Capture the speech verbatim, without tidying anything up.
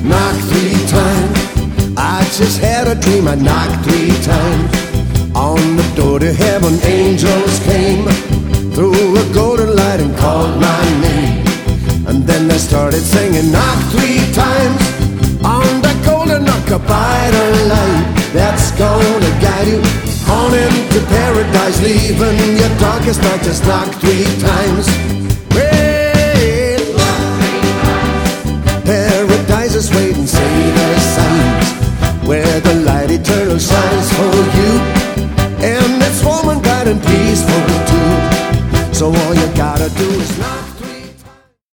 knock three times. I just had a dream, I knocked three times. On the door to heaven, angels came, threw a golden light and called my name. And then they started singing, knock three times. On the golden knock, abide a light that's gonna guide you on into paradise, leaving your darkest night. Just knock three times. Well, paradise is waiting, say the signs, where the light eternal shines for you, and it's warm and bright and peaceful too. So all you gotta do is knock.